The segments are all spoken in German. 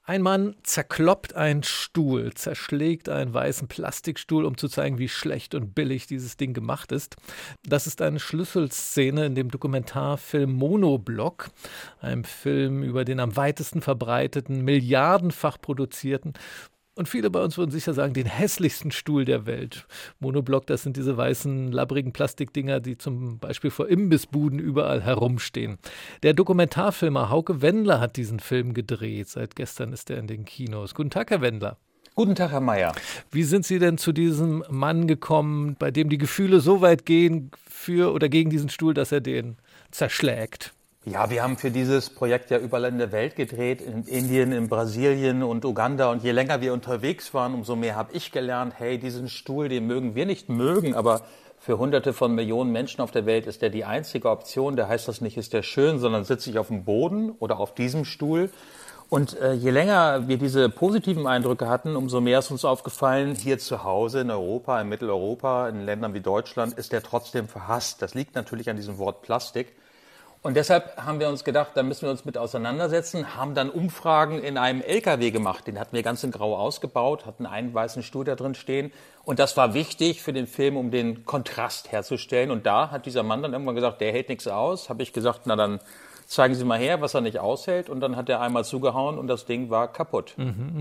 Ein Mann zerkloppt einen Stuhl, zerschlägt einen weißen Plastikstuhl, um zu zeigen, wie schlecht und billig dieses Ding gemacht ist. Das ist eine Schlüsselszene in dem Dokumentarfilm Monoblock, einem Film über den am weitesten verbreiteten, milliardenfach produzierten und viele bei uns würden sicher sagen, den hässlichsten Stuhl der Welt. Monoblock, das sind diese weißen, labbrigen Plastikdinger, die zum Beispiel vor Imbissbuden überall herumstehen. Der Dokumentarfilmer Hauke Wendler hat diesen Film gedreht. Seit gestern ist er in den Kinos. Guten Tag, Herr Wendler. Guten Tag, Herr Mayer. Wie sind Sie denn zu diesem Mann gekommen, bei dem die Gefühle so weit gehen für oder gegen diesen Stuhl, dass er den zerschlägt? Ja, wir haben für dieses Projekt ja überall in der Welt gedreht, in Indien, in Brasilien und Uganda. Und je länger wir unterwegs waren, umso mehr habe ich gelernt, hey, diesen Stuhl, den mögen wir nicht mögen, aber für Hunderte von Millionen Menschen auf der Welt ist der die einzige Option. Da heißt das nicht, ist der schön, sondern sitze ich auf dem Boden oder auf diesem Stuhl. Und je länger wir diese positiven Eindrücke hatten, umso mehr ist uns aufgefallen, hier zu Hause in Europa, in Mitteleuropa, in Ländern wie Deutschland, ist der trotzdem verhasst. Das liegt natürlich an diesem Wort Plastik. Und deshalb haben wir uns gedacht, da müssen wir uns mit auseinandersetzen, haben dann Umfragen in einem LKW gemacht. Den hatten wir ganz in Grau ausgebaut, hatten einen weißen Stuhl da drin stehen. Und das war wichtig für den Film, um den Kontrast herzustellen. Und da hat dieser Mann dann irgendwann gesagt, der hält nichts aus. Habe ich gesagt, na dann zeigen Sie mal her, was er nicht aushält. Und dann hat er einmal zugehauen und das Ding war kaputt.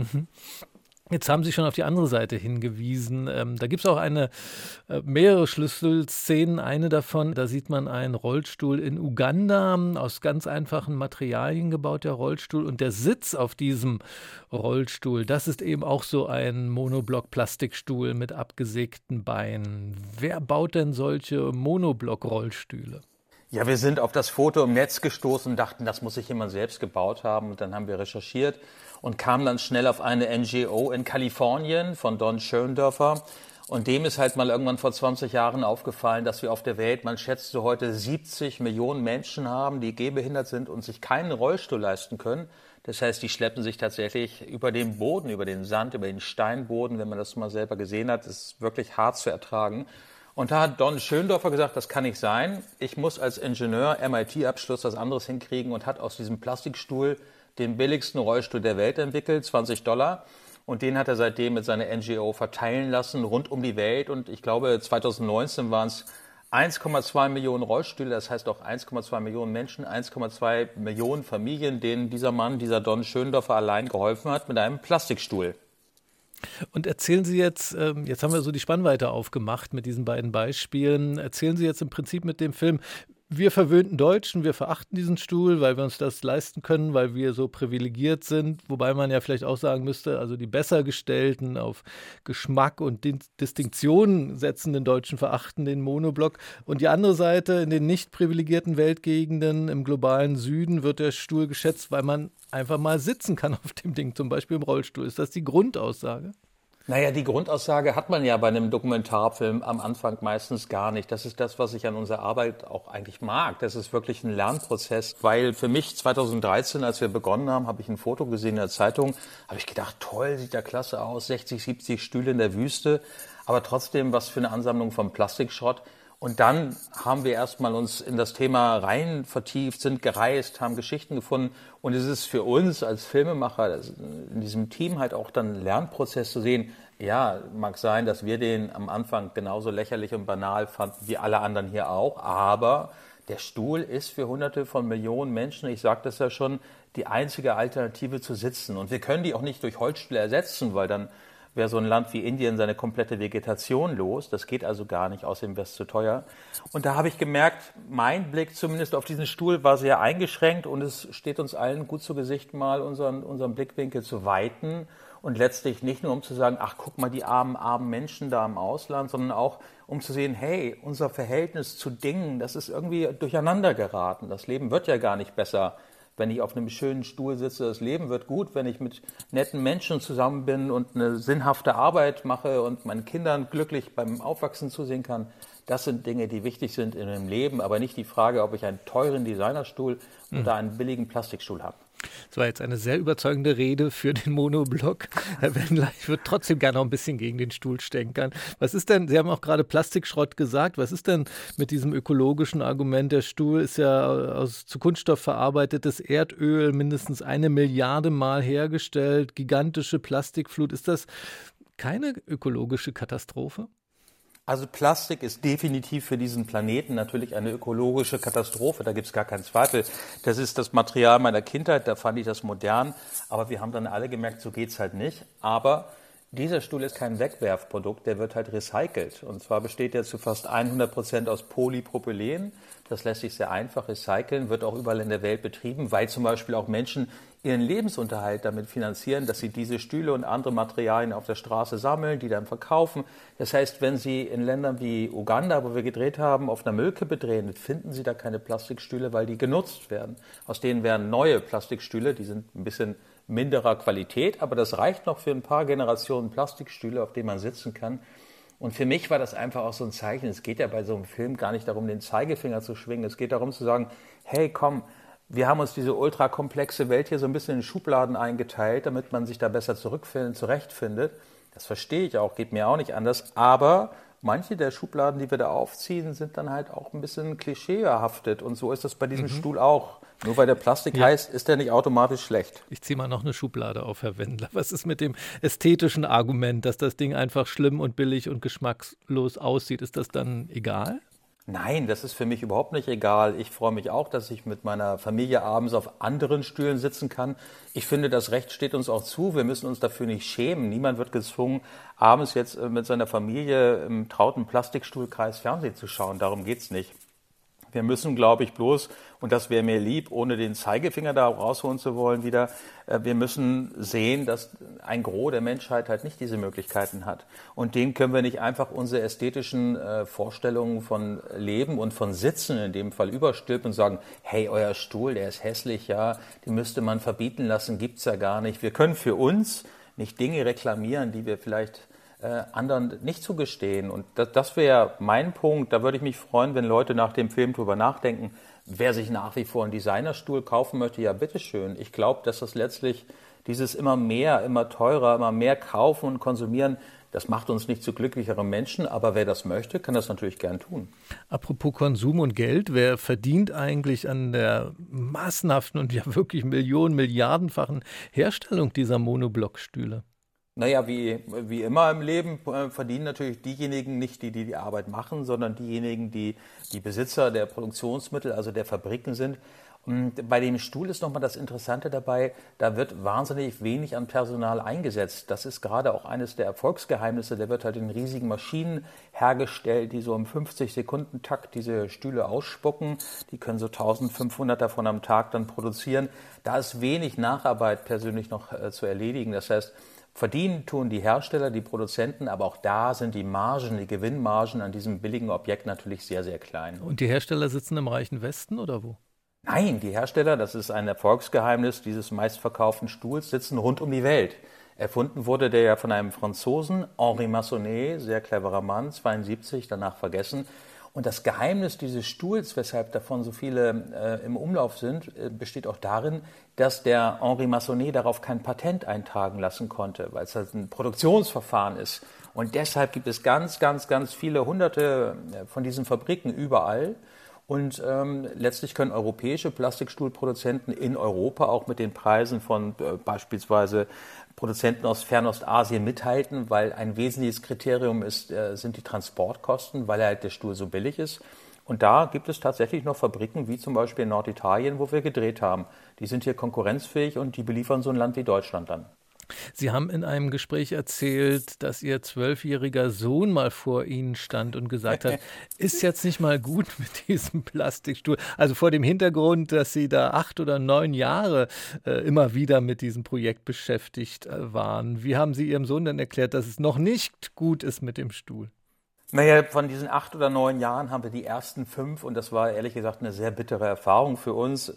Jetzt haben Sie schon auf die andere Seite hingewiesen. Da gibt es auch mehrere Schlüsselszenen. Eine davon, da sieht man einen Rollstuhl in Uganda, aus ganz einfachen Materialien gebaut, der Rollstuhl. Und der Sitz auf diesem Rollstuhl, das ist eben auch so ein Monoblock-Plastikstuhl mit abgesägten Beinen. Wer baut denn solche Monoblock-Rollstühle? Ja, wir sind auf das Foto im Netz gestoßen und dachten, das muss sich jemand selbst gebaut haben. Und dann haben wir recherchiert und kamen dann schnell auf eine NGO in Kalifornien von Don Schöndorfer. Und dem ist halt mal irgendwann vor 20 Jahren aufgefallen, dass wir auf der Welt, man schätzt so heute 70 Millionen Menschen haben, die gehbehindert sind und sich keinen Rollstuhl leisten können. Das heißt, die schleppen sich tatsächlich über den Boden, über den Sand, über den Steinboden. Wenn man das mal selber gesehen hat, ist wirklich hart zu ertragen. Und da hat Don Schöndorfer gesagt, das kann nicht sein. Ich muss als Ingenieur MIT-Abschluss was anderes hinkriegen und hat aus diesem Plastikstuhl den billigsten Rollstuhl der Welt entwickelt, $20. Und den hat er seitdem mit seiner NGO verteilen lassen, rund um die Welt. Und ich glaube, 2019 waren es 1,2 Millionen Rollstühle, das heißt auch 1,2 Millionen Menschen, 1,2 Millionen Familien, denen dieser Mann, dieser Don Schöndorfer allein geholfen hat mit einem Plastikstuhl. Und erzählen Sie jetzt haben wir so die Spannweite aufgemacht mit diesen beiden Beispielen, erzählen Sie jetzt im Prinzip mit dem Film, wir verwöhnten Deutschen, wir verachten diesen Stuhl, weil wir uns das leisten können, weil wir so privilegiert sind, wobei man ja vielleicht auch sagen müsste, also die Bessergestellten auf Geschmack und Distinktionen setzenden Deutschen verachten den Monoblock und die andere Seite, in den nicht privilegierten Weltgegenden im globalen Süden wird der Stuhl geschätzt, weil man einfach mal sitzen kann auf dem Ding, zum Beispiel im Rollstuhl. Ist das die Grundaussage? Naja, die Grundaussage hat man ja bei einem Dokumentarfilm am Anfang meistens gar nicht. Das ist das, was ich an unserer Arbeit auch eigentlich mag. Das ist wirklich ein Lernprozess, weil für mich 2013, als wir begonnen haben, habe ich ein Foto gesehen in der Zeitung, habe ich gedacht, toll, sieht ja klasse aus, 60, 70 Stühle in der Wüste, aber trotzdem was für eine Ansammlung von Plastikschrott. Und dann haben wir erstmal uns in das Thema rein vertieft, sind gereist, haben Geschichten gefunden. Und es ist für uns als Filmemacher in diesem Team halt auch dann ein Lernprozess zu sehen. Ja, mag sein, dass wir den am Anfang genauso lächerlich und banal fanden wie alle anderen hier auch. Aber der Stuhl ist für Hunderte von Millionen Menschen, ich sage das ja schon, die einzige Alternative zu sitzen. Und wir können die auch nicht durch Holzstühle ersetzen, weil dann wäre so ein Land wie Indien seine komplette Vegetation los. Das geht also gar nicht, außerdem wäre es zu teuer. Und da habe ich gemerkt, mein Blick zumindest auf diesen Stuhl war sehr eingeschränkt und es steht uns allen gut zu Gesicht, mal unseren Blickwinkel zu weiten und letztlich nicht nur um zu sagen, ach guck mal, die armen Menschen da im Ausland, sondern auch um zu sehen, hey, unser Verhältnis zu Dingen, das ist irgendwie durcheinander geraten. Das Leben wird ja gar nicht besser, wenn ich auf einem schönen Stuhl sitze. Das Leben wird gut, wenn ich mit netten Menschen zusammen bin und eine sinnhafte Arbeit mache und meinen Kindern glücklich beim Aufwachsen zusehen kann. Das sind Dinge, die wichtig sind in dem Leben, aber nicht die Frage, ob ich einen teuren Designerstuhl oder einen billigen Plastikstuhl habe. Das war jetzt eine sehr überzeugende Rede für den Monoblock. Herr Wendler, ich würde trotzdem gerne noch ein bisschen gegen den Stuhl stänkern. Was ist denn, Sie haben auch gerade Plastikschrott gesagt, was ist denn mit diesem ökologischen Argument? Der Stuhl ist ja zu Kunststoff verarbeitetes Erdöl, mindestens 1 Milliarde Mal hergestellt, gigantische Plastikflut. Ist das keine ökologische Katastrophe? Also Plastik ist definitiv für diesen Planeten natürlich eine ökologische Katastrophe, da gibt es gar keinen Zweifel. Das ist das Material meiner Kindheit, da fand ich das modern, aber wir haben dann alle gemerkt, so geht's halt nicht. Aber dieser Stuhl ist kein Wegwerfprodukt, der wird halt recycelt. Und zwar besteht er zu fast 100% aus Polypropylen. Das lässt sich sehr einfach recyceln, wird auch überall in der Welt betrieben, weil zum Beispiel auch Menschen ihren Lebensunterhalt damit finanzieren, dass sie diese Stühle und andere Materialien auf der Straße sammeln, die dann verkaufen. Das heißt, wenn Sie in Ländern wie Uganda, wo wir gedreht haben, auf einer Müllkippe drehen, finden Sie da keine Plastikstühle, weil die genutzt werden. Aus denen werden neue Plastikstühle, die sind ein bisschen minderer Qualität, aber das reicht noch für ein paar Generationen Plastikstühle, auf denen man sitzen kann. Und für mich war das einfach auch so ein Zeichen. Es geht ja bei so einem Film gar nicht darum, den Zeigefinger zu schwingen. Es geht darum zu sagen, hey, komm, wir haben uns diese ultrakomplexe Welt hier so ein bisschen in Schubladen eingeteilt, damit man sich da besser zurechtfindet. Das verstehe ich auch, geht mir auch nicht anders. Aber manche der Schubladen, die wir da aufziehen, sind dann halt auch ein bisschen klischeebehaftet. Und so ist das bei diesem Stuhl auch. Nur weil der Plastik heißt, ist der nicht automatisch schlecht. Ich ziehe mal noch eine Schublade auf, Herr Wendler. Was ist mit dem ästhetischen Argument, dass das Ding einfach schlimm und billig und geschmackslos aussieht? Ist das dann egal? Nein, das ist für mich überhaupt nicht egal. Ich freue mich auch, dass ich mit meiner Familie abends auf anderen Stühlen sitzen kann. Ich finde, das Recht steht uns auch zu. Wir müssen uns dafür nicht schämen. Niemand wird gezwungen, abends jetzt mit seiner Familie im trauten Plastikstuhlkreis Fernsehen zu schauen. Darum geht's nicht. Wir müssen, glaube ich, bloß, und das wäre mir lieb, ohne den Zeigefinger da rausholen zu wollen wieder, wir müssen sehen, dass ein Gros der Menschheit halt nicht diese Möglichkeiten hat. Und denen können wir nicht einfach unsere ästhetischen Vorstellungen von Leben und von Sitzen in dem Fall überstülpen und sagen, hey, euer Stuhl, der ist hässlich, ja, den müsste man verbieten lassen, gibt's ja gar nicht. Wir können für uns nicht Dinge reklamieren, die wir vielleicht anderen nicht zugestehen. Und das wäre mein Punkt. Da würde ich mich freuen, wenn Leute nach dem Film drüber nachdenken. Wer sich nach wie vor einen Designerstuhl kaufen möchte, ja bitteschön. Ich glaube, dass das letztlich dieses immer mehr, immer teurer, immer mehr kaufen und konsumieren, das macht uns nicht zu glücklicheren Menschen. Aber wer das möchte, kann das natürlich gern tun. Apropos Konsum und Geld, wer verdient eigentlich an der massenhaften und ja wirklich milliardenfachen Herstellung dieser Monoblockstühle? Naja, wie immer im Leben verdienen natürlich diejenigen nicht, die die Arbeit machen, sondern diejenigen, die die Besitzer der Produktionsmittel, also der Fabriken sind. Und bei dem Stuhl ist nochmal das Interessante dabei, da wird wahnsinnig wenig an Personal eingesetzt. Das ist gerade auch eines der Erfolgsgeheimnisse. Der wird halt in riesigen Maschinen hergestellt, die so im 50-Sekunden-Takt diese Stühle ausspucken. Die können so 1500 davon am Tag dann produzieren. Da ist wenig Nacharbeit persönlich noch zu erledigen. Das heißt, verdienen tun die Hersteller, die Produzenten, aber auch da sind die Margen, die Gewinnmargen an diesem billigen Objekt natürlich sehr, sehr klein. Und die Hersteller sitzen im reichen Westen oder wo? Nein, die Hersteller, das ist ein Erfolgsgeheimnis dieses meistverkauften Stuhls, sitzen rund um die Welt. Erfunden wurde der ja von einem Franzosen, Henri Massonnet, sehr cleverer Mann, 72, danach vergessen. Und das Geheimnis dieses Stuhls, weshalb davon so viele im Umlauf sind, besteht auch darin, dass der Henri Massonnet darauf kein Patent eintragen lassen konnte, weil es halt ein Produktionsverfahren ist. Und deshalb gibt es ganz, ganz, ganz viele Hunderte von diesen Fabriken überall. Und letztlich können europäische Plastikstuhlproduzenten in Europa auch mit den Preisen von beispielsweise Produzenten aus Fernostasien mithalten, weil ein wesentliches Kriterium sind die Transportkosten, weil halt der Stuhl so billig ist. Und da gibt es tatsächlich noch Fabriken, wie zum Beispiel in Norditalien, wo wir gedreht haben. Die sind hier konkurrenzfähig und die beliefern so ein Land wie Deutschland dann. Sie haben in einem Gespräch erzählt, dass Ihr 12-jähriger Sohn mal vor Ihnen stand und gesagt hat, ist jetzt nicht mal gut mit diesem Plastikstuhl. Also vor dem Hintergrund, dass Sie da 8 oder 9 Jahre immer wieder mit diesem Projekt beschäftigt waren. Wie haben Sie Ihrem Sohn denn erklärt, dass es noch nicht gut ist mit dem Stuhl? Naja, von diesen 8 oder 9 Jahren haben wir die ersten 5, und das war ehrlich gesagt eine sehr bittere Erfahrung für uns.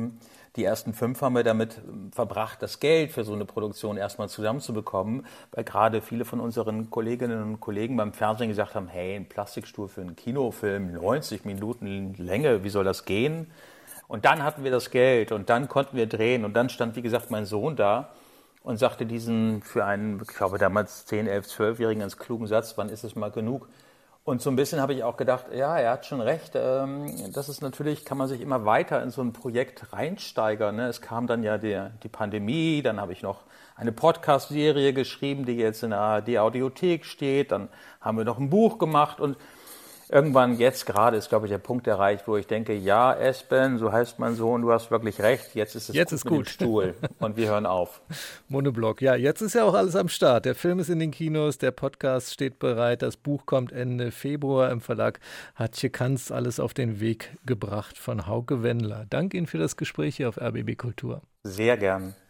Die ersten 5 haben wir damit verbracht, das Geld für so eine Produktion erstmal zusammenzubekommen, weil gerade viele von unseren Kolleginnen und Kollegen beim Fernsehen gesagt haben, hey, ein Plastikstuhl für einen Kinofilm, 90 Minuten Länge, wie soll das gehen? Und dann hatten wir das Geld und dann konnten wir drehen. Und dann stand, wie gesagt, mein Sohn da und sagte diesen für einen, ich glaube damals 10, 11, 12-Jährigen ganz klugen Satz, wann ist es mal genug? Und so ein bisschen habe ich auch gedacht, ja, er hat schon recht. Das ist natürlich, kann man sich immer weiter in so ein Projekt reinsteigern. Ne? Es kam dann ja die Pandemie, dann habe ich noch eine Podcast-Serie geschrieben, die jetzt in der ARD-Audiothek steht. Dann haben wir noch ein Buch gemacht und irgendwann jetzt gerade ist, glaube ich, der Punkt erreicht, wo ich denke, ja, Esben, so heißt mein Sohn, du hast wirklich recht, jetzt ist es gut mit dem Stuhl und wir hören auf. Monoblock, ja, jetzt ist ja auch alles am Start. Der Film ist in den Kinos, der Podcast steht bereit, das Buch kommt Ende Februar im Verlag Hatje Kanz, alles auf den Weg gebracht von Hauke Wendler. Danke Ihnen für das Gespräch hier auf RBB Kultur. Sehr gern.